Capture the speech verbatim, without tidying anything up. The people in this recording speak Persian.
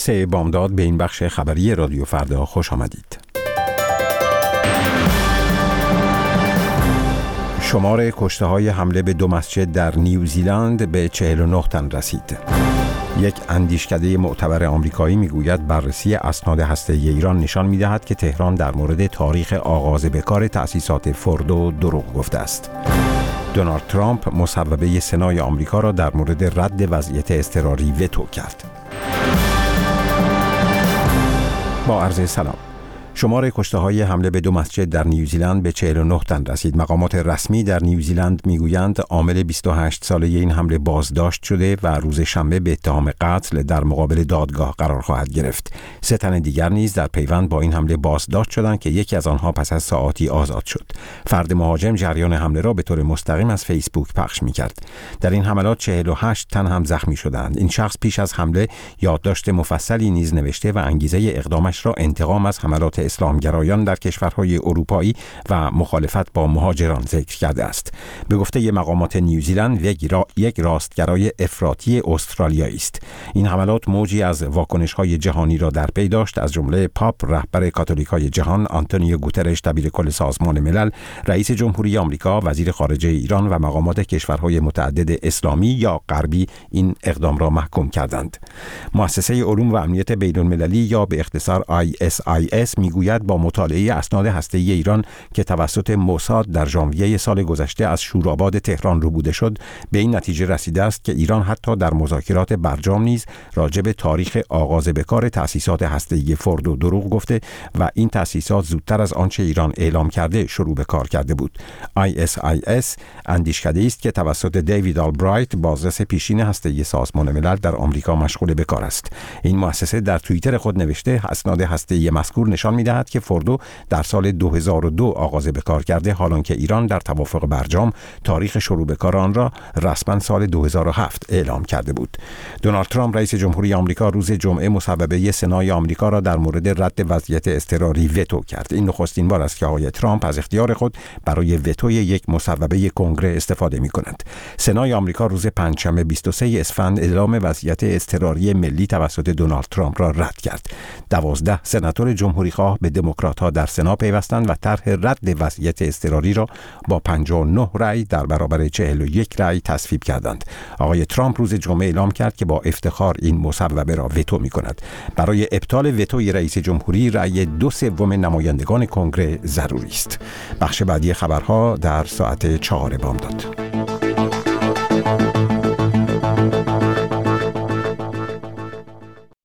سه بامداد به این بخش خبری رادیو فردا خوش آمدید. شمار کشته‌های حمله به دو مسجد در نیوزیلند به چهل و نه تن رسید. یک اندیشکده معتبر آمریکایی میگوید بررسی اسناد هسته‌ای ایران نشان می‌دهد که تهران در مورد تاریخ آغاز به کار تأسیسات فوردو دروغ گفته است. دونالد ترامپ مصوبه سنای آمریکا را در مورد رد وضعیت اضطراری وتو کرد. با عرض سلام. شمار کشته‌های حمله به دو مسجد در نیوزیلند به چهل و نه تن رسید. مقامات رسمی در نیوزیلند میگویند عامل بیست و هشت ساله این حمله بازداشت شده و روز شنبه به اتهام قتل در مقابل دادگاه قرار خواهد گرفت. سه تن دیگر نیز در پیوند با این حمله بازداشت شدند که یکی از آنها پس از ساعاتی آزاد شد. فرد مهاجم جریان حمله را به طور مستقیم از فیسبوک پخش می‌کرد. در این حملات چهل و هشت تن هم زخمی شدند. این شخص پیش از حمله یادداشت مفصلی نیز نوشته و انگیزه اقدامش را انتقام از حملات اسلامگرایان در کشورهای اروپایی و مخالفت با مهاجران ذکر کرده است. به گفته مقامات نیوزیلند یک, را... یک راستگرای افراطی استرالیایی است. این حملات موجی از واکنش‌های جهانی را در پی داشت، از جمله پاپ رهبر کاتولیکای جهان، آنتونیو گوترش دبیر کل سازمان ملل، رئیس جمهوری آمریکا، وزیر خارجه ایران و مقامات کشورهای متعدد اسلامی یا غربی این اقدام را محکوم کردند. مؤسسه علوم و امنیت بین‌المللی یا به اختصار آی اس آی اس میگوید با مطالعه اسناد هسته‌ای ایران که توسط موساد در ژانویه سال گذشته از شوراباد تهران ربوده شد، به این نتیجه رسیده است که ایران حتی در مذاکرات برجام نیز راجع به تاریخ آغاز به کار تأسیسات هسته‌ای فوردو دروغ گفته و این تأسیسات زودتر از آنچه ایران اعلام کرده شروع به کار کرده بود. آی اس آی اس اندیشکده است که توسط دیوید آلبرایت، بازرس پیشین هسته‌ای سازمان ملل در آمریکا، مشغول به کار است. این مؤسسه در توییتر خود نوشته اسناد هسته‌ای مذکور نشان می‌دهد که فوردو در سال دو هزار و دو آغاز به کار کرده، حالان که ایران در توافق برجام تاریخ شروع به کار آن را رسما سال دو هزار و هفت اعلام کرده بود. دونالد ترامپ رئیس جمهوری آمریکا روز جمعه مصوبه سنای آمریکا را در مورد رد وضعیت اضطراری وتو کرد. این نخستین بار است که آقای ترامپ از اختیار خود برای وتوی یک مصوبه کنگره استفاده می‌کند. سنای آمریکا روز پنجشنبه بیست و سوم اسفند اعلام وضعیت اضطراری ملی توسط دونالد ترامپ را رد کرد. دوازده سناتور جمهوری‌خواه به دموکرات‌ها در سنا پیوستند و طرح رد وضعیت اضطراری را با پنجاه و نه رأی در برابر چهل و یک رأی تصویب کردند. آقای ترامپ روز جمعه اعلام کرد که با افتخار این مصوبه را وتو می‌کند. برای ابطال وتوی رئیس جمهوری رأی دو سوم نمایندگان کنگره ضروری است. بخش بعدی خبرها در ساعت چهار بامداد.